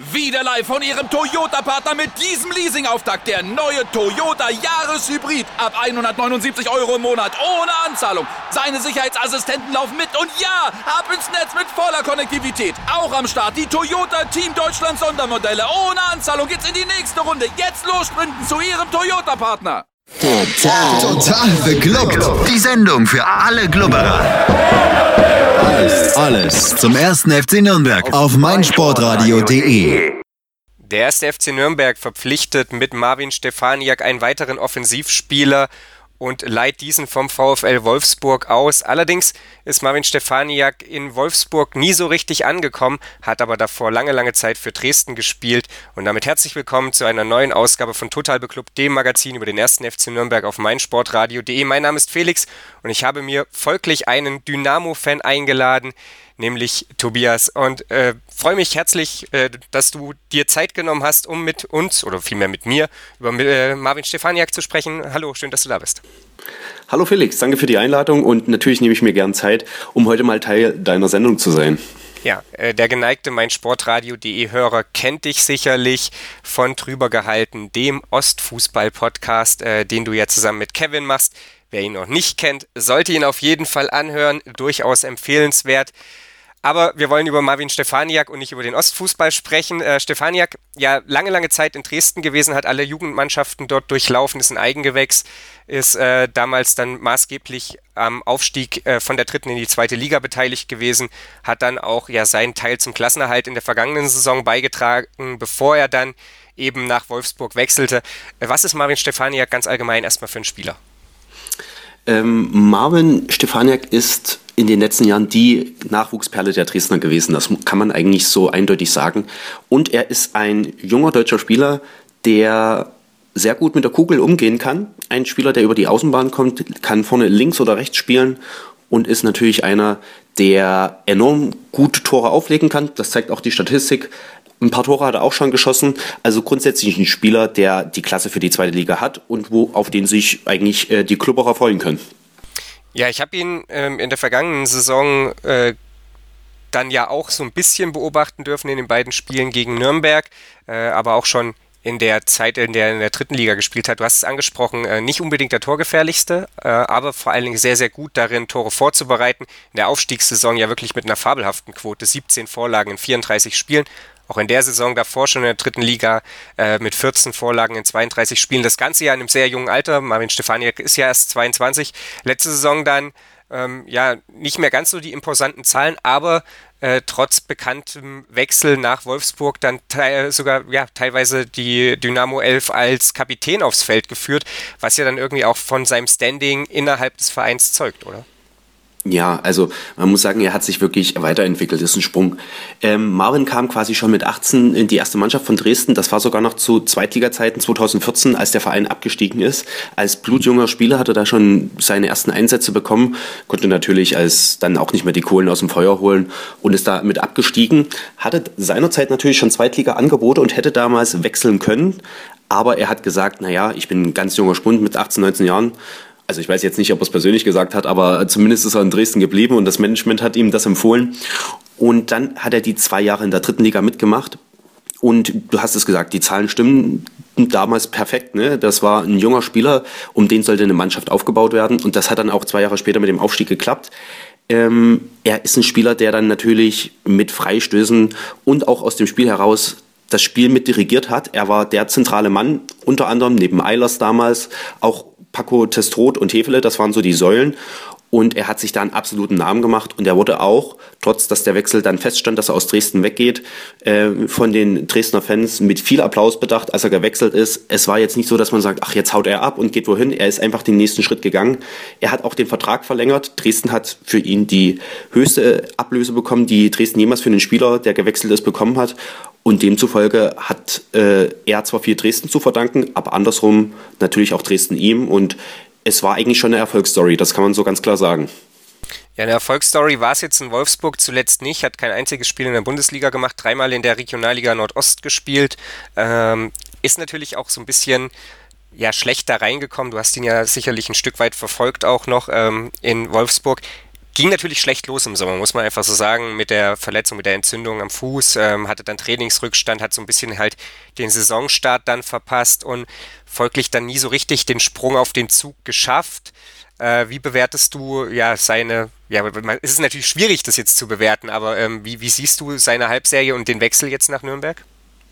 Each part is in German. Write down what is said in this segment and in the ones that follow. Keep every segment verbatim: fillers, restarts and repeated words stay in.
Wieder live von Ihrem Toyota-Partner mit diesem Leasing-Auftakt. Der neue Toyota Jahreshybrid. Ab hundertneunundsiebzig Euro im Monat. Ohne Anzahlung. Seine Sicherheitsassistenten laufen mit. Und ja, ab ins Netz mit voller Konnektivität. Auch am Start die Toyota Team Deutschland Sondermodelle. Ohne Anzahlung geht's in die nächste Runde. Jetzt los sprinten zu Ihrem Toyota-Partner. Total, total beglückt. Die Sendung für alle Glubberer. Alles, alles zum ersten F C Nürnberg auf meinsportradio punkt de. Der erste F C Nürnberg verpflichtet mit Marvin Stefaniak einen weiteren Offensivspieler und leiht diesen vom VfL Wolfsburg aus. Allerdings ist Marvin Stefaniak in Wolfsburg nie so richtig angekommen, hat aber davor lange, lange Zeit für Dresden gespielt. Und damit herzlich willkommen zu einer neuen Ausgabe von Total Beklubbt, dem Magazin über den ersten F C Nürnberg auf meinsportradio punkt de. Mein Name ist Felix und ich habe mir folglich einen Dynamo-Fan eingeladen, nämlich Tobias. Und äh, freue mich herzlich, äh, dass du dir Zeit genommen hast, um mit uns, oder vielmehr mit mir, über äh, Marvin Stefaniak zu sprechen. Hallo, schön, dass du da bist. Hallo Felix, danke für die Einladung und natürlich nehme ich mir gern Zeit, um heute mal Teil deiner Sendung zu sein. Ja, äh, der geneigte meinsportradio punkt de-Hörer kennt dich sicherlich von Drüber gehalten, dem Ostfußball-Podcast, äh, den du ja zusammen mit Kevin machst. Wer ihn noch nicht kennt, sollte ihn auf jeden Fall anhören, durchaus empfehlenswert. Aber wir wollen über Marvin Stefaniak und nicht über den Ostfußball sprechen. Äh, Stefaniak, ja, lange, lange Zeit in Dresden gewesen, hat alle Jugendmannschaften dort durchlaufen, ist ein Eigengewächs, ist äh, damals dann maßgeblich am Aufstieg äh, von der dritten in die zweite Liga beteiligt gewesen, hat dann auch ja seinen Teil zum Klassenerhalt in der vergangenen Saison beigetragen, bevor er dann eben nach Wolfsburg wechselte. Äh, was ist Marvin Stefaniak ganz allgemein erstmal für ein Spieler? Ähm, Marvin Stefaniak ist in den letzten Jahren die Nachwuchsperle der Dresdner gewesen. Das kann man eigentlich so eindeutig sagen. Und er ist ein junger deutscher Spieler, der sehr gut mit der Kugel umgehen kann. Ein Spieler, der über die Außenbahn kommt, kann vorne links oder rechts spielen und ist natürlich einer, der enorm gute Tore auflegen kann. Das zeigt auch die Statistik. Ein paar Tore hat er auch schon geschossen. Also grundsätzlich ein Spieler, der die Klasse für die zweite Liga hat und wo auf den sich eigentlich äh, die Klubberer freuen können. Ja, ich habe ihn ähm, in der vergangenen Saison äh, dann ja auch so ein bisschen beobachten dürfen in den beiden Spielen gegen Nürnberg, äh, aber auch schon in der Zeit, in der er in der dritten Liga gespielt hat. Du hast es angesprochen, äh, nicht unbedingt der torgefährlichste, äh, aber vor allen Dingen sehr, sehr gut darin, Tore vorzubereiten. In der Aufstiegssaison ja wirklich mit einer fabelhaften Quote, siebzehn Vorlagen in vierunddreißig Spielen. Auch in der Saison davor schon in der dritten Liga äh, mit vierzehn Vorlagen in zweiunddreißig Spielen. Das Ganze ja in einem sehr jungen Alter. Marvin Stefaniak ist ja erst zweiundzwanzig. Letzte Saison dann ähm, ja nicht mehr ganz so die imposanten Zahlen, aber äh, trotz bekanntem Wechsel nach Wolfsburg dann te- sogar ja teilweise die Dynamo elf als Kapitän aufs Feld geführt, was ja dann irgendwie auch von seinem Standing innerhalb des Vereins zeugt, oder? Ja, also man muss sagen, er hat sich wirklich weiterentwickelt, das ist ein Sprung. Ähm, Marvin kam quasi schon mit achtzehn in die erste Mannschaft von Dresden, das war sogar noch zu Zweitliga-Zeiten zweitausendvierzehn, als der Verein abgestiegen ist. Als blutjunger Spieler hat er da schon seine ersten Einsätze bekommen, konnte natürlich als dann auch nicht mehr die Kohlen aus dem Feuer holen und ist da mit abgestiegen. Hatte seinerzeit natürlich schon Zweitliga-Angebote und hätte damals wechseln können, aber er hat gesagt, naja, ich bin ein ganz junger Spund mit achtzehn, neunzehn Jahren. Also ich weiß jetzt nicht, ob er es persönlich gesagt hat, aber zumindest ist er in Dresden geblieben und das Management hat ihm das empfohlen. Und dann hat er die zwei Jahre in der dritten Liga mitgemacht. Und du hast es gesagt, die Zahlen stimmen damals perfekt. Ne? Das war ein junger Spieler, um den sollte eine Mannschaft aufgebaut werden. Und das hat dann auch zwei Jahre später mit dem Aufstieg geklappt. Ähm, er ist ein Spieler, der dann natürlich mit Freistößen und auch aus dem Spiel heraus das Spiel mit dirigiert hat. Er war der zentrale Mann, unter anderem neben Eilers damals, auch Paco Testroth und Hefele, das waren so die Säulen. Und er hat sich da einen absoluten Namen gemacht. Und er wurde auch, trotz dass der Wechsel dann feststand, dass er aus Dresden weggeht, äh, von den Dresdner Fans mit viel Applaus bedacht, als er gewechselt ist. Es war jetzt nicht so, dass man sagt, ach, jetzt haut er ab und geht wohin. Er ist einfach den nächsten Schritt gegangen. Er hat auch den Vertrag verlängert. Dresden hat für ihn die höchste Ablöse bekommen, die Dresden jemals für einen Spieler, der gewechselt ist, bekommen hat. Und demzufolge hat äh, er zwar viel Dresden zu verdanken, aber andersrum natürlich auch Dresden ihm. Und es war eigentlich schon eine Erfolgsstory, das kann man so ganz klar sagen. Ja, eine Erfolgsstory war es jetzt in Wolfsburg zuletzt nicht, hat kein einziges Spiel in der Bundesliga gemacht, dreimal in der Regionalliga Nordost gespielt. Ähm, ist natürlich auch so ein bisschen ja, schlecht da reingekommen. Du hast ihn ja sicherlich ein Stück weit verfolgt auch noch ähm, in Wolfsburg. ging natürlich schlecht los im Sommer, muss man einfach so sagen, mit der Verletzung, mit der Entzündung am Fuß, ähm, hatte dann Trainingsrückstand, hat so ein bisschen halt den Saisonstart dann verpasst und folglich dann nie so richtig den Sprung auf den Zug geschafft. Äh, wie bewertest du ja seine, ja, es ist natürlich schwierig, das jetzt zu bewerten, aber ähm, wie, wie siehst du seine Halbserie und den Wechsel jetzt nach Nürnberg?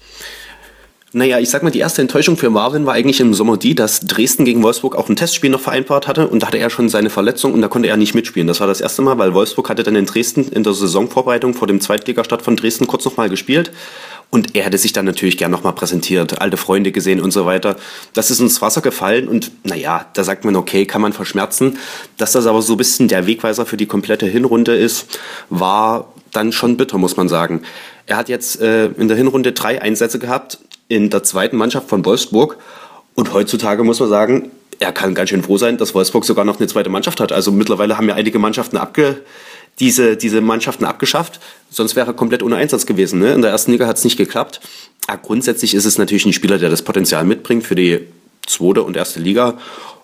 Naja, ich sag mal, die erste Enttäuschung für Marvin war eigentlich im Sommer die, dass Dresden gegen Wolfsburg auch ein Testspiel noch vereinbart hatte und da hatte er schon seine Verletzung und da konnte er nicht mitspielen. Das war das erste Mal, weil Wolfsburg hatte dann in Dresden in der Saisonvorbereitung vor dem Zweitligastart von Dresden kurz noch mal gespielt und er hätte sich dann natürlich gern noch mal präsentiert, alte Freunde gesehen und so weiter. Das ist ins Wasser gefallen und naja, da sagt man, okay, kann man verschmerzen. Dass das aber so ein bisschen der Wegweiser für die komplette Hinrunde ist, war dann schon bitter, muss man sagen. Er hat jetzt äh, in der Hinrunde drei Einsätze gehabt, in der zweiten Mannschaft von Wolfsburg. Und heutzutage muss man sagen, er kann ganz schön froh sein, dass Wolfsburg sogar noch eine zweite Mannschaft hat. Also mittlerweile haben ja einige Mannschaften abge, diese, diese Mannschaften abgeschafft. Sonst wäre er komplett ohne Einsatz gewesen. Ne? In der ersten Liga hat es nicht geklappt. Aber grundsätzlich ist es natürlich ein Spieler, der das Potenzial mitbringt für die zweite und erste Liga.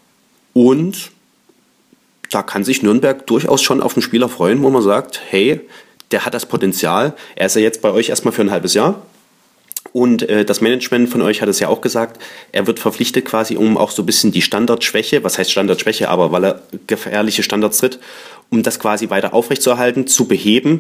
Und da kann sich Nürnberg durchaus schon auf einen Spieler freuen, wo man sagt, hey, der hat das Potenzial. Er ist ja jetzt bei euch erstmal für ein halbes Jahr. Und äh, das Management von euch hat es ja auch gesagt, er wird verpflichtet quasi, um auch so ein bisschen die Standardschwäche, was heißt Standardschwäche, aber weil er gefährliche Standards tritt, um das quasi weiter aufrechtzuerhalten, zu beheben.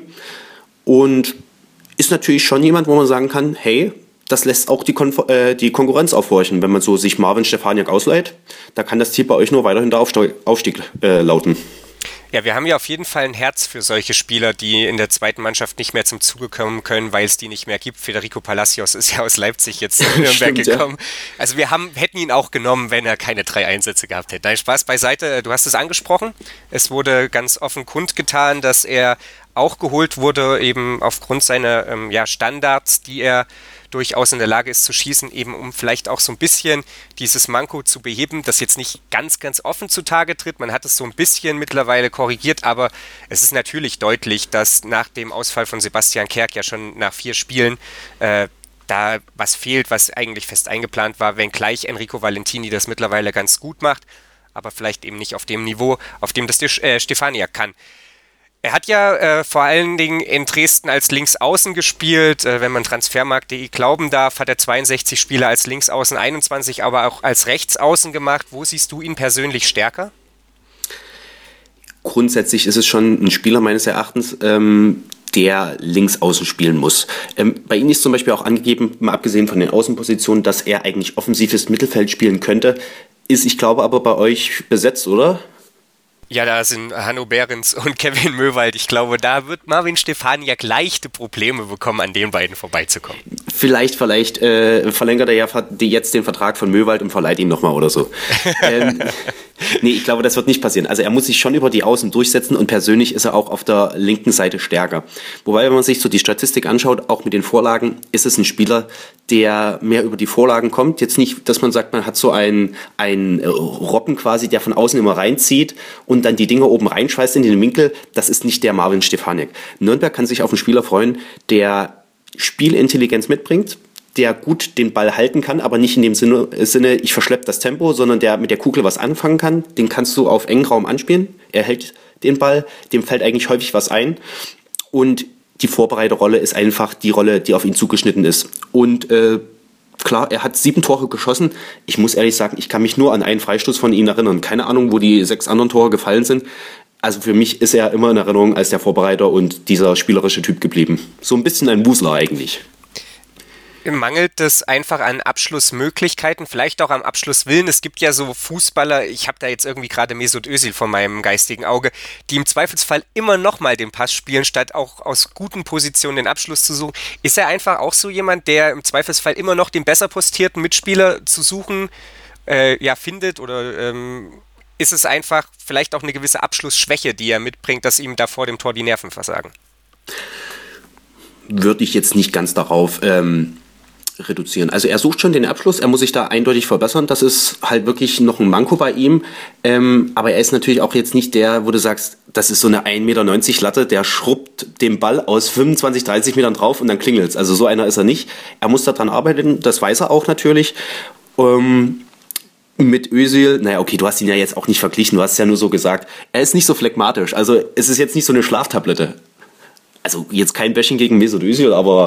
Und ist natürlich schon jemand, wo man sagen kann, hey, das lässt auch die, Kon- äh, die Konkurrenz aufhorchen, wenn man so sich Marvin Stefaniak ausleiht. Da kann das Ziel bei euch nur weiterhin der Aufstieg, Aufstieg äh, lauten. Ja, wir haben ja auf jeden Fall ein Herz für solche Spieler, die in der zweiten Mannschaft nicht mehr zum Zuge kommen können, weil es die nicht mehr gibt. Federico Palacios ist ja aus Leipzig jetzt in Nürnberg Stimmt, gekommen. Ja. Also wir haben, hätten ihn auch genommen, wenn er keine drei Einsätze gehabt hätte. Nein, Spaß beiseite, du hast es angesprochen. Es wurde ganz offen kundgetan, dass er auch geholt wurde, eben aufgrund seiner ähm, ja, Standards, die er durchaus in der Lage ist zu schießen, eben um vielleicht auch so ein bisschen dieses Manko zu beheben, das jetzt nicht ganz, ganz offen zutage tritt. Man hat es so ein bisschen mittlerweile korrigiert, aber es ist natürlich deutlich, dass nach dem Ausfall von Sebastian Kerk ja schon nach vier Spielen äh, da was fehlt, was eigentlich fest eingeplant war, wenngleich Enrico Valentini das mittlerweile ganz gut macht, aber vielleicht eben nicht auf dem Niveau, auf dem das äh, Stefaniak kann. Er hat ja äh, vor allen Dingen in Dresden als Linksaußen gespielt. Äh, wenn man Transfermarkt punkt de glauben darf, hat er zweiundsechzig Spiele als Linksaußen, einundzwanzig aber auch als Rechtsaußen gemacht. Wo siehst du ihn persönlich stärker? Grundsätzlich ist es schon ein Spieler meines Erachtens, ähm, der Linksaußen spielen muss. Ähm, bei ihm ist zum Beispiel auch angegeben, mal abgesehen von den Außenpositionen, dass er eigentlich offensives Mittelfeld spielen könnte. Ist, ich glaube, aber bei euch besetzt, oder? Ja, da sind Hanno Behrens und Kevin Möwald. Ich glaube, da wird Marvin Stefaniak leichte Probleme bekommen, an den beiden vorbeizukommen. Vielleicht, vielleicht äh, verlängert er ja jetzt den Vertrag von Möwald und verleiht ihn nochmal oder so. ähm, nee, ich glaube, das wird nicht passieren. Also er muss sich schon über die Außen durchsetzen und persönlich ist er auch auf der linken Seite stärker. Wobei, wenn man sich so die Statistik anschaut, auch mit den Vorlagen, ist es ein Spieler, der mehr über die Vorlagen kommt. Jetzt nicht, dass man sagt, man hat so einen, einen Robben quasi, der von außen immer reinzieht und dann die Dinger oben reinschweißt in den Winkel. Das ist nicht der Marvin Stefaniak. Nürnberg kann sich auf einen Spieler freuen, der Spielintelligenz mitbringt, der gut den Ball halten kann, aber nicht in dem Sinne, Sinne ich verschleppe das Tempo, sondern der mit der Kugel was anfangen kann. Den kannst du auf engen Raum anspielen. Er hält den Ball, dem fällt eigentlich häufig was ein. Und die Vorbereiterrolle ist einfach die Rolle, die auf ihn zugeschnitten ist. Und äh, klar, er hat sieben Tore geschossen. Ich muss ehrlich sagen, ich kann mich nur an einen Freistoß von ihm erinnern. Keine Ahnung, wo die sechs anderen Tore gefallen sind. Also für mich ist er immer in Erinnerung als der Vorbereiter und dieser spielerische Typ geblieben. So ein bisschen ein Wusler eigentlich. Mangelt es einfach an Abschlussmöglichkeiten, vielleicht auch am Abschlusswillen? Es gibt ja so Fußballer, ich habe da jetzt irgendwie gerade Mesut Özil vor meinem geistigen Auge, die im Zweifelsfall immer nochmal den Pass spielen, statt auch aus guten Positionen den Abschluss zu suchen. Ist er einfach auch so jemand, der im Zweifelsfall immer noch den besser postierten Mitspieler zu suchen äh, ja, findet? Oder ähm, ist es einfach vielleicht auch eine gewisse Abschlussschwäche, die er mitbringt, dass ihm da vor dem Tor die Nerven versagen? Würde ich jetzt nicht ganz darauf ähm reduzieren. Also er sucht schon den Abschluss, er muss sich da eindeutig verbessern, das ist halt wirklich noch ein Manko bei ihm, ähm, aber er ist natürlich auch jetzt nicht der, wo du sagst, das ist so eine ein Meter neunzig Latte, der schrubbt den Ball aus fünfundzwanzig, dreißig Metern drauf und dann klingelt's. Also so einer ist er nicht. Er muss daran arbeiten, das weiß er auch natürlich. Ähm, Mit Özil, naja, okay, du hast ihn ja jetzt auch nicht verglichen, du hast es ja nur so gesagt. Er ist nicht so phlegmatisch, also es ist jetzt nicht so eine Schlaftablette. Also jetzt kein Bashing gegen Mesut Özil, aber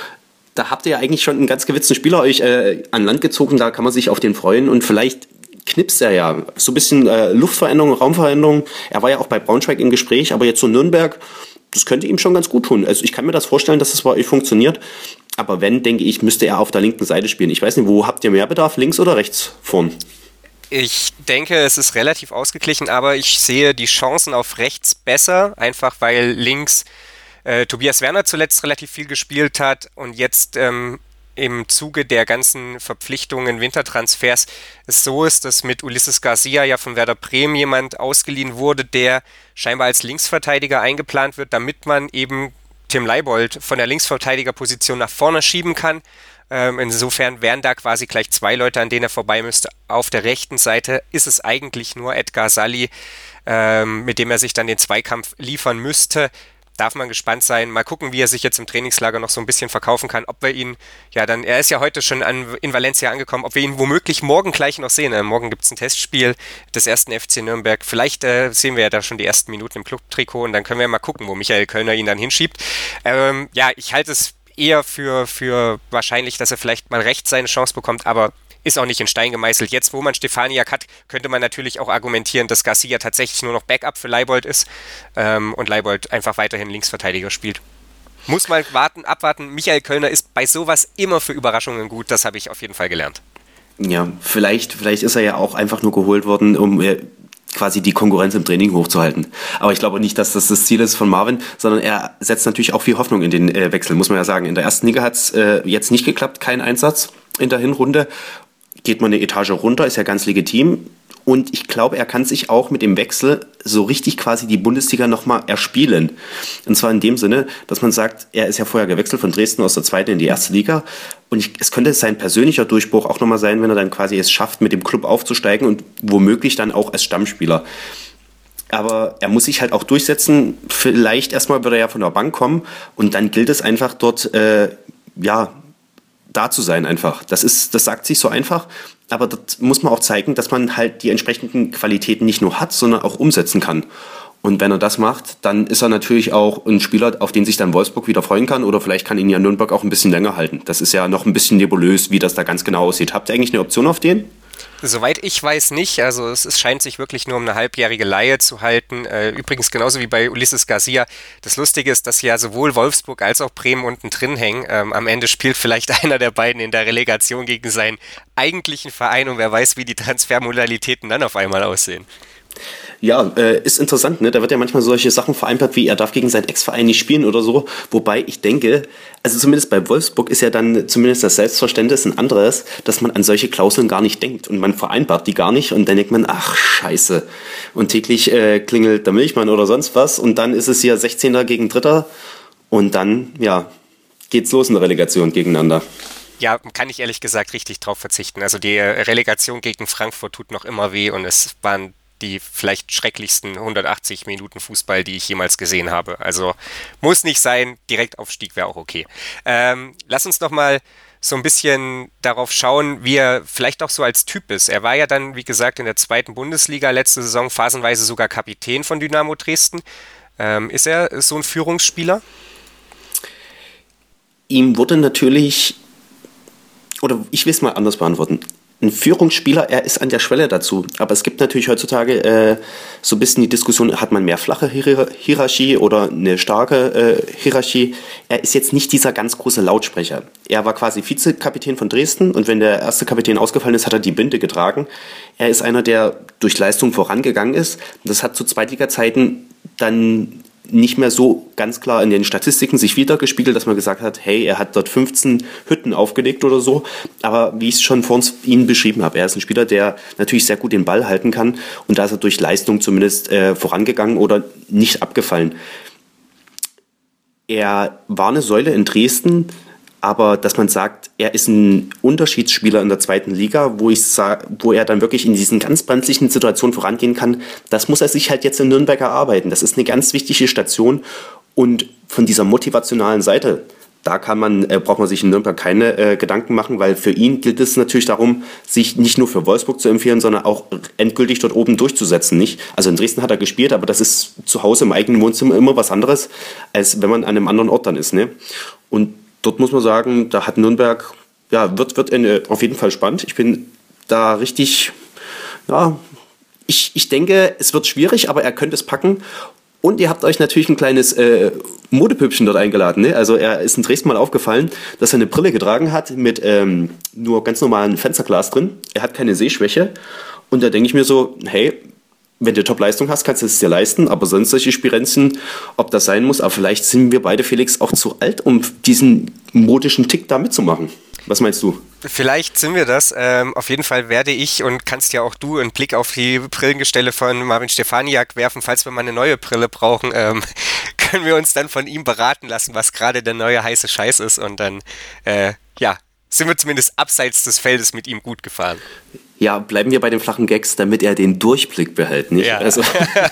da habt ihr ja eigentlich schon einen ganz gewitzten Spieler euch äh, an Land gezogen, da kann man sich auf den freuen und vielleicht knipst er ja. So ein bisschen äh, Luftveränderung, Raumveränderung. Er war ja auch bei Braunschweig im Gespräch, aber jetzt so Nürnberg, das könnte ihm schon ganz gut tun. Also ich kann mir das vorstellen, dass es bei euch funktioniert. Aber wenn, denke ich, müsste er auf der linken Seite spielen. Ich weiß nicht, wo habt ihr mehr Bedarf, links oder rechts vorn? Ich denke, es ist relativ ausgeglichen, aber ich sehe die Chancen auf rechts besser, einfach weil links äh, Tobias Werner zuletzt relativ viel gespielt hat und jetzt ähm, im Zuge der ganzen Verpflichtungen, Wintertransfers, es so ist, dass mit Ulisses Garcia ja von Werder Bremen jemand ausgeliehen wurde, der scheinbar als Linksverteidiger eingeplant wird, damit man eben Tim Leibold von der Linksverteidigerposition nach vorne schieben kann. Ähm, insofern wären da quasi gleich zwei Leute, an denen er vorbei müsste. Auf der rechten Seite ist es eigentlich nur Edgar Salli, ähm, mit dem er sich dann den Zweikampf liefern müsste. Darf man gespannt sein. Mal gucken, wie er sich jetzt im Trainingslager noch so ein bisschen verkaufen kann. Ob wir ihn, ja dann, er ist ja heute schon an, in Valencia angekommen, ob wir ihn womöglich morgen gleich noch sehen. Äh, morgen gibt es ein Testspiel des ersten F C Nürnberg. Vielleicht äh, sehen wir ja da schon die ersten Minuten im Clubtrikot und dann können wir mal gucken, wo Michael Kölner ihn dann hinschiebt. Ähm, ja, ich halte es eher für, für wahrscheinlich, dass er vielleicht mal rechts seine Chance bekommt, aber ist auch nicht in Stein gemeißelt. Jetzt, wo man Stefaniak hat, könnte man natürlich auch argumentieren, dass Garcia tatsächlich nur noch Backup für Leibold ist ähm, und Leibold einfach weiterhin Linksverteidiger spielt. Muss mal warten, abwarten. Michael Kölner ist bei sowas immer für Überraschungen gut. Das habe ich auf jeden Fall gelernt. Ja, vielleicht, vielleicht ist er ja auch einfach nur geholt worden, um äh, quasi die Konkurrenz im Training hochzuhalten. Aber ich glaube nicht, dass das das Ziel ist von Marvin, sondern er setzt natürlich auch viel Hoffnung in den äh, Wechsel, muss man ja sagen. In der ersten Liga hat es äh, jetzt nicht geklappt, kein Einsatz in der Hinrunde. Geht man eine Etage runter, ist ja ganz legitim. Und ich glaube, er kann sich auch mit dem Wechsel so richtig quasi die Bundesliga nochmal erspielen. Und zwar in dem Sinne, dass man sagt, er ist ja vorher gewechselt von Dresden aus der zweiten in die erste Liga. Und ich, es könnte sein persönlicher Durchbruch auch nochmal sein, wenn er dann quasi es schafft, mit dem Club aufzusteigen und womöglich dann auch als Stammspieler. Aber er muss sich halt auch durchsetzen. Vielleicht erstmal wird er ja von der Bank kommen und dann gilt es einfach dort, äh, ja, da zu sein einfach. Das ist, das sagt sich so einfach, aber das muss man auch zeigen, dass man halt die entsprechenden Qualitäten nicht nur hat, sondern auch umsetzen kann. Und wenn er das macht, dann ist er natürlich auch ein Spieler, auf den sich dann Wolfsburg wieder freuen kann oder vielleicht kann ihn ja Nürnberg auch ein bisschen länger halten. Das ist ja noch ein bisschen nebulös, wie das da ganz genau aussieht. Habt ihr eigentlich eine Option auf den? Soweit ich weiß nicht, also es, es scheint sich wirklich nur um eine halbjährige Leihe zu halten. Äh, übrigens genauso wie bei Ulisses Garcia. Das Lustige ist, dass ja sowohl Wolfsburg als auch Bremen unten drin hängen. Ähm, am Ende spielt vielleicht einer der beiden in der Relegation gegen seinen eigentlichen Verein und wer weiß, wie die Transfermodalitäten dann auf einmal aussehen. Ja, äh, ist interessant, ne? Da wird ja manchmal solche Sachen vereinbart, wie er darf gegen seinen Ex-Verein nicht spielen oder so. Wobei ich denke, also zumindest bei Wolfsburg ist ja dann zumindest das Selbstverständnis ein anderes, dass man an solche Klauseln gar nicht denkt und man vereinbart die gar nicht und dann denkt man, ach scheiße. Und täglich äh, klingelt der Milchmann oder sonst was und dann ist es hier sechzehnter gegen Dritter und dann, ja, geht's los in der Relegation gegeneinander. Ja, kann ich ehrlich gesagt richtig drauf verzichten. Also die Relegation gegen Frankfurt tut noch immer weh und es waren die vielleicht schrecklichsten hundertachtzig Minuten Fußball, die ich jemals gesehen habe. Also muss nicht sein, Direktaufstieg wäre auch okay. Ähm, lass uns noch mal so ein bisschen darauf schauen, wie er vielleicht auch so als Typ ist. Er war ja dann, wie gesagt, in der zweiten Bundesliga letzte Saison phasenweise sogar Kapitän von Dynamo Dresden. Ähm, ist er so ein Führungsspieler? Ihm wurde natürlich, oder ich will es mal anders beantworten, ein Führungsspieler, er ist an der Schwelle dazu. Aber es gibt natürlich heutzutage äh, so ein bisschen die Diskussion, hat man mehr flache Hier- Hierarchie oder eine starke äh, Hierarchie? Er ist jetzt nicht dieser ganz große Lautsprecher. Er war quasi Vizekapitän von Dresden und wenn der erste Kapitän ausgefallen ist, hat er die Binde getragen. Er ist einer, der durch Leistung vorangegangen ist. Das hat zu Zweitliga-Zeiten dann nicht mehr so ganz klar in den Statistiken sich wiedergespiegelt, dass man gesagt hat, hey, er hat dort fünfzehn Hütten aufgelegt oder so. Aber wie ich es schon vor uns Ihnen beschrieben habe, er ist ein Spieler, der natürlich sehr gut den Ball halten kann und da ist er durch Leistung zumindest äh, vorangegangen oder nicht abgefallen. Er war eine Säule in Dresden, aber dass man sagt, er ist ein Unterschiedsspieler in der zweiten Liga, wo, ich sag, wo er dann wirklich in diesen ganz brenzlichen Situationen vorangehen kann, das muss er sich halt jetzt in Nürnberg erarbeiten. Das ist eine ganz wichtige Station und von dieser motivationalen Seite, Da kann man, äh, braucht man sich in Nürnberg keine äh, Gedanken machen, weil für ihn gilt es natürlich darum, sich nicht nur für Wolfsburg zu empfehlen, sondern auch endgültig dort oben durchzusetzen. Nicht? Also in Dresden hat er gespielt, aber das ist zu Hause im eigenen Wohnzimmer immer was anderes, als wenn man an einem anderen Ort dann ist. Ne? Und dort muss man sagen, da hat Nürnberg, ja, wird, wird eine, auf jeden Fall spannend. Ich bin da richtig, ja, ich, ich denke, es wird schwierig, aber er könnte es packen. Und ihr habt euch natürlich ein kleines äh, Modepüppchen dort eingeladen. Ne? Also er ist in Dresden mal aufgefallen, dass er eine Brille getragen hat mit ähm, nur ganz normalen Fensterglas drin. Er hat keine Sehschwäche. Und da denke ich mir so, hey, wenn du Top-Leistung hast, kannst du es dir leisten. Aber sonst solche Spirenzchen, ob das sein muss. Aber vielleicht sind wir beide, Felix, auch zu alt, um diesen modischen Tick da mitzumachen. Was meinst du? Vielleicht sind wir das. Ähm, auf jeden Fall werde ich und kannst ja auch du einen Blick auf die Brillengestelle von Marvin Stefaniak werfen. Falls wir mal eine neue Brille brauchen, ähm, können wir uns dann von ihm beraten lassen, was gerade der neue heiße Scheiß ist. Und dann, äh, ja, sind wir zumindest abseits des Feldes mit ihm gut gefahren. Ja, bleiben wir bei den flachen Gags, damit er den Durchblick behält, nicht? Ja. Also.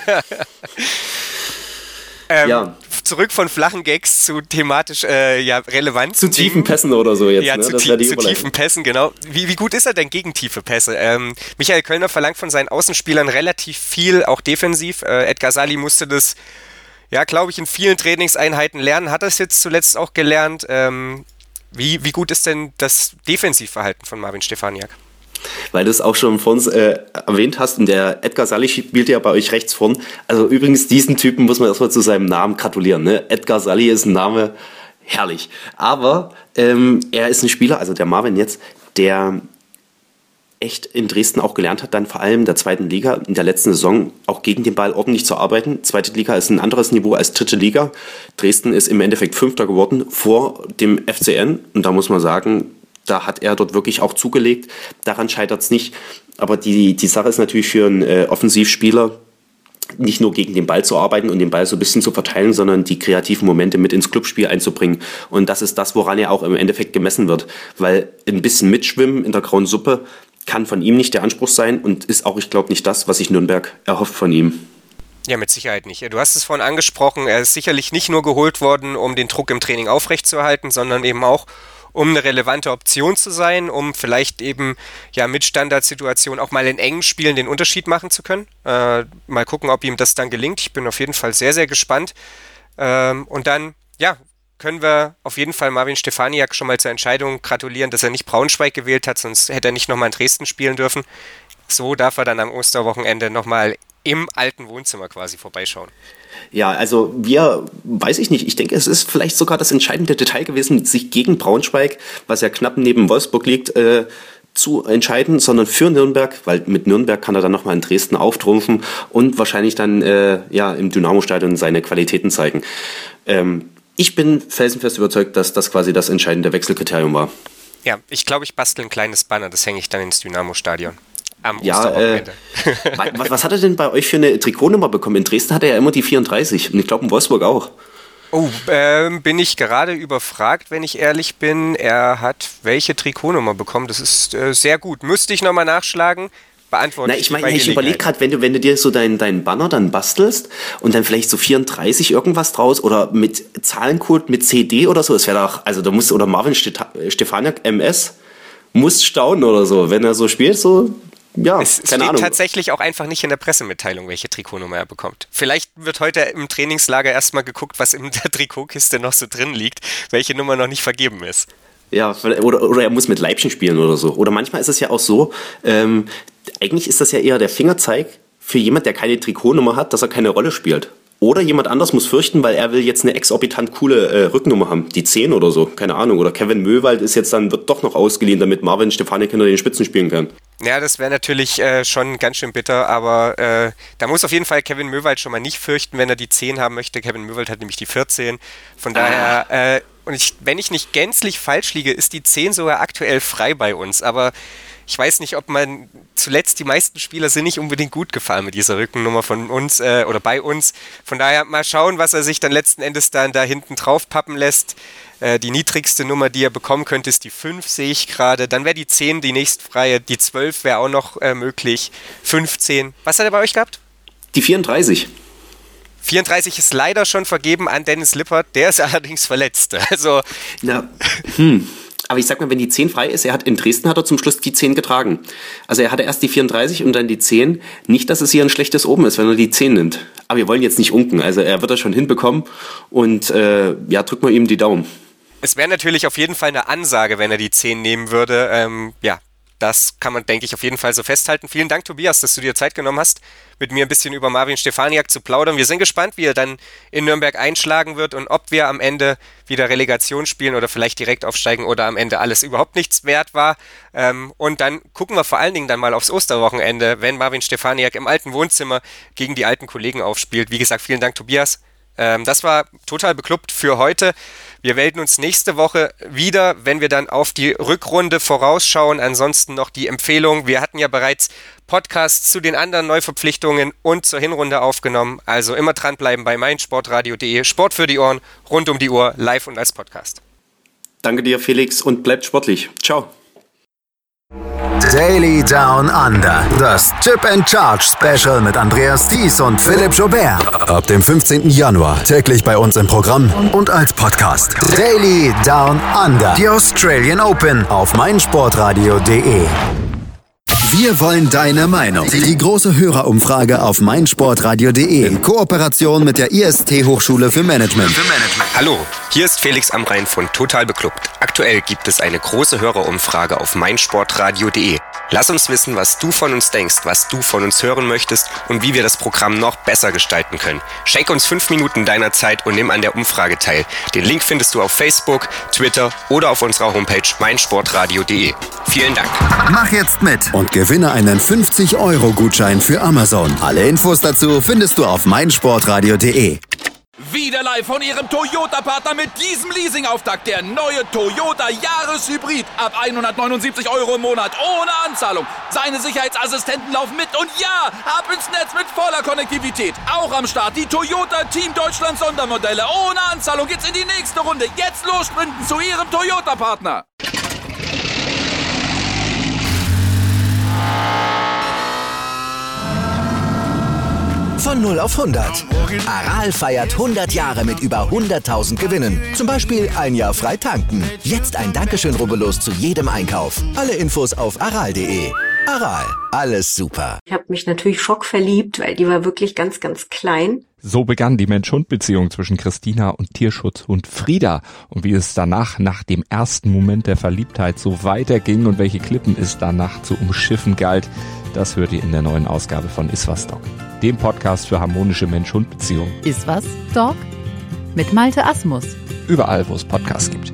ähm, ja. Zurück von flachen Gags zu thematisch äh, ja, relevanten Zu tiefen Dingen. Pässen oder so jetzt. Ja, ne? zu, das tie- die zu tiefen Pässen, genau. Wie, wie gut ist er denn gegen tiefe Pässe? Ähm, Michael Kölner verlangt von seinen Außenspielern relativ viel, auch defensiv. Äh, Edgar Sali musste das, ja, glaube ich, in vielen Trainingseinheiten lernen. Hat er es jetzt zuletzt auch gelernt? Ähm, wie, wie gut ist denn das Defensivverhalten von Marvin Stefaniak? Weil du es auch schon vor uns äh, erwähnt hast, und der Edgar Sali spielt ja bei euch rechts vorn. Also übrigens, diesen Typen muss man erstmal zu seinem Namen gratulieren. Ne? Edgar Sali ist ein Name, herrlich. Aber ähm, er ist ein Spieler, also der Marvin jetzt, der echt in Dresden auch gelernt hat, dann vor allem in der zweiten Liga, in der letzten Saison auch gegen den Ball ordentlich zu arbeiten. Zweite Liga ist ein anderes Niveau als dritte Liga. Dresden ist im Endeffekt Fünfter geworden vor dem F C N. Und da muss man sagen, da hat er dort wirklich auch zugelegt. Daran scheitert es nicht. Aber die, die Sache ist natürlich für einen äh, Offensivspieler, nicht nur gegen den Ball zu arbeiten und den Ball so ein bisschen zu verteilen, sondern die kreativen Momente mit ins Clubspiel einzubringen. Und das ist das, woran er auch im Endeffekt gemessen wird. Weil ein bisschen mitschwimmen in der grauen Suppe kann von ihm nicht der Anspruch sein und ist auch, ich glaube, nicht das, was sich Nürnberg erhofft von ihm. Ja, mit Sicherheit nicht. Du hast es vorhin angesprochen, er ist sicherlich nicht nur geholt worden, um den Druck im Training aufrechtzuerhalten, sondern eben auch, um eine relevante Option zu sein, um vielleicht eben ja mit Standardsituationen auch mal in engen Spielen den Unterschied machen zu können. Äh, mal gucken, ob ihm das dann gelingt. Ich bin auf jeden Fall sehr, sehr gespannt. Ähm, und dann, ja, können wir auf jeden Fall Marvin Stefaniak schon mal zur Entscheidung gratulieren, dass er nicht Braunschweig gewählt hat, sonst hätte er nicht nochmal in Dresden spielen dürfen. So darf er dann am Osterwochenende nochmal im alten Wohnzimmer quasi vorbeischauen. Ja, also wir, weiß ich nicht, ich denke, es ist vielleicht sogar das entscheidende Detail gewesen, sich gegen Braunschweig, was ja knapp neben Wolfsburg liegt, äh, zu entscheiden, sondern für Nürnberg, weil mit Nürnberg kann er dann nochmal in Dresden auftrumpfen und wahrscheinlich dann äh, ja im Dynamo-Stadion seine Qualitäten zeigen. Ähm, ich bin felsenfest überzeugt, dass das quasi das entscheidende Wechselkriterium war. Ja, ich glaube, ich bastel ein kleines Banner, das hänge ich dann ins Dynamo-Stadion. Am ja, äh, was, was hat er denn bei euch für eine Trikotnummer bekommen? In Dresden hat er ja immer die vierunddreißig und ich glaube in Wolfsburg auch. Oh, ähm, bin ich gerade überfragt, wenn ich ehrlich bin. Er hat welche Trikotnummer bekommen? Das ist äh, sehr gut. Müsste ich nochmal nachschlagen. Beantworte Na, ich meine, ich überlege gerade, wenn du, wenn du dir so deinen dein Banner dann bastelst und dann vielleicht so vierunddreißig irgendwas draus oder mit Zahlencode mit C D oder so, es wäre doch, also da muss, oder Marvin Stefaniak M S muss staunen oder so, wenn er so spielt, so. Ja, es keine steht Ahnung. Tatsächlich auch einfach nicht in der Pressemitteilung, welche Trikotnummer er bekommt. Vielleicht wird heute im Trainingslager erstmal geguckt, was in der Trikotkiste noch so drin liegt, welche Nummer noch nicht vergeben ist. Ja, oder, oder er muss mit Leibchen spielen oder so. Oder manchmal ist es ja auch so, ähm, eigentlich ist das ja eher der Fingerzeig für jemand, der keine Trikotnummer hat, dass er keine Rolle spielt. Oder jemand anders muss fürchten, weil er will jetzt eine exorbitant coole äh, Rücknummer haben. Die zehn oder so, keine Ahnung. Oder Kevin Möwald ist jetzt dann, wird doch noch ausgeliehen, damit Marvin Stefaniak hinter den Spitzen spielen kann. Ja, das wäre natürlich äh, schon ganz schön bitter, aber äh, da muss auf jeden Fall Kevin Möwald schon mal nicht fürchten, wenn er die zehn haben möchte. Kevin Möwald hat nämlich die vierzehn. Von daher, ah. äh, und ich, wenn ich nicht gänzlich falsch liege, ist die zehn sogar aktuell frei bei uns. Aber ich weiß nicht, ob man zuletzt, die meisten Spieler sind nicht unbedingt gut gefallen mit dieser Rückennummer von uns äh, oder bei uns. Von daher mal schauen, was er sich dann letzten Endes dann da hinten drauf pappen lässt. Äh, die niedrigste Nummer, die er bekommen könnte, ist die fünf, sehe ich gerade. Dann wäre die zehn die nächstfreie, die zwölf wäre auch noch äh, möglich. fünfzehn. Was hat er bei euch gehabt? Die vierunddreißig. vierunddreißig ist leider schon vergeben an Dennis Lippert, der ist allerdings verletzt. Also Na, hm. Aber ich sag mal, wenn die zehn frei ist, er hat in Dresden hat er zum Schluss die zehn getragen. Also er hatte erst die vierunddreißig und dann die zehn. Nicht, dass es hier ein schlechtes Oben ist, wenn er die zehn nimmt. Aber wir wollen jetzt nicht unken. Also er wird das schon hinbekommen. Und äh, ja, drücken wir ihm die Daumen. Es wäre natürlich auf jeden Fall eine Ansage, wenn er die zehn nehmen würde. Ähm, ja, das kann man, denke ich, auf jeden Fall so festhalten. Vielen Dank, Tobias, dass du dir Zeit genommen hast, mit mir ein bisschen über Marvin Stefaniak zu plaudern. Wir sind gespannt, wie er dann in Nürnberg einschlagen wird und ob wir am Ende wieder Relegation spielen oder vielleicht direkt aufsteigen oder am Ende alles überhaupt nichts wert war. Ähm, und dann gucken wir vor allen Dingen dann mal aufs Osterwochenende, wenn Marvin Stefaniak im alten Wohnzimmer gegen die alten Kollegen aufspielt. Wie gesagt, vielen Dank, Tobias. Ähm, das war total beklubbt für heute. Wir melden uns nächste Woche wieder, wenn wir dann auf die Rückrunde vorausschauen. Ansonsten noch die Empfehlung. Wir hatten ja bereits Podcasts zu den anderen Neuverpflichtungen und zur Hinrunde aufgenommen. Also immer dranbleiben bei meinsportradio punkt de. Sport für die Ohren, rund um die Uhr, live und als Podcast. Danke dir, Felix, und bleibt sportlich. Ciao. Daily Down Under. Das Chip and Charge Special mit Andreas Thies und Philipp Joubert. Ab dem fünfzehnten Januar täglich bei uns im Programm und als Podcast. Daily Down Under. Die Australian Open auf meinsportradio punkt de. Wir wollen deine Meinung. Die große Hörerumfrage auf meinsportradio punkt de in Kooperation mit der I S T-Hochschule für Management. Hallo, hier ist Felix Amrain von Total Beklubbt. Aktuell gibt es eine große Hörerumfrage auf meinsportradio punkt de. Lass uns wissen, was du von uns denkst, was du von uns hören möchtest und wie wir das Programm noch besser gestalten können. Schenk uns fünf Minuten deiner Zeit und nimm an der Umfrage teil. Den Link findest du auf Facebook, Twitter oder auf unserer Homepage meinsportradio punkt de. Vielen Dank. Mach jetzt mit und gewinne einen fünfzig Euro Gutschein für Amazon. Alle Infos dazu findest du auf meinsportradio punkt de. Wieder live von Ihrem Toyota-Partner mit diesem Leasing-Auftakt. Der neue Toyota Jahreshybrid. Ab hundertneunundsiebzig Euro im Monat. Ohne Anzahlung. Seine Sicherheitsassistenten laufen mit. Und ja, ab ins Netz mit voller Konnektivität. Auch am Start die Toyota Team Deutschland Sondermodelle. Ohne Anzahlung geht's in die nächste Runde. Jetzt los sprinten zu Ihrem Toyota-Partner. Von null auf hundert. Aral feiert hundert Jahre mit über hunderttausend Gewinnen. Zum Beispiel ein Jahr frei tanken. Jetzt ein Dankeschön, rubbellos zu jedem Einkauf. Alle Infos auf aral punkt de. Aral, alles super. Ich habe mich natürlich schockverliebt, weil die war wirklich ganz, ganz klein. So begann die Mensch-Hund-Beziehung zwischen Christina und Tierschutzhund Frieda. Und wie es danach, nach dem ersten Moment der Verliebtheit, so weiterging und welche Klippen es danach zu umschiffen galt, das hört ihr in der neuen Ausgabe von Iswas Dog, dem Podcast für harmonische Mensch-Hund-Beziehungen. Iswas Dog? Mit Malte Asmus. Überall, wo es Podcasts gibt.